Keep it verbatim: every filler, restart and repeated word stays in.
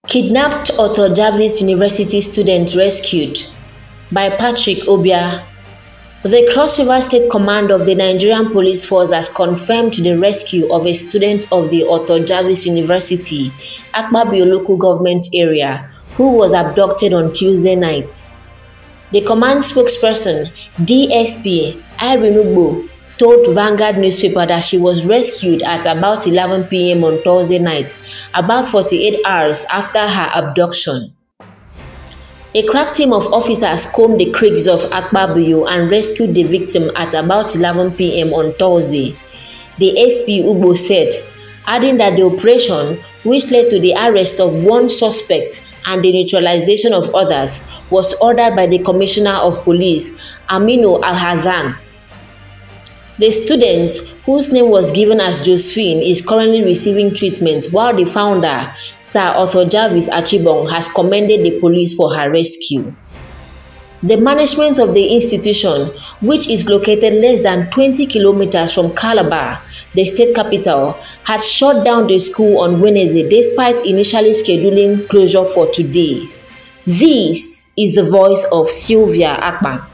Kidnapped Arthur Jarvis University student rescued by Patrick Obia. The Cross River State Command of the Nigerian Police Force has confirmed the rescue of a student of the Arthur Jarvis University, Akpabio local government area, who was abducted on Tuesday night. The command spokesperson, D S P Irene Ugbo, told Vanguard newspaper that she was rescued at about eleven p m on Thursday night, about forty-eight hours after her abduction. A crack team of officers combed the creeks of Akpabio and rescued the victim at about eleven p m on Thursday, the S P Ugbo said, adding that the operation, which led to the arrest of one suspect and the neutralization of others, was ordered by the Commissioner of Police, Aminu Alhassan. The student, whose name was given as Josephine, is currently receiving treatment, while the founder, Sir Arthur Jarvis Achibong, has commended the police for her rescue. The management of the institution, which is located less than twenty kilometers from Calabar, the state capital, had shut down the school on Wednesday despite initially scheduling closure for today. This is the voice of Sylvia Akpan.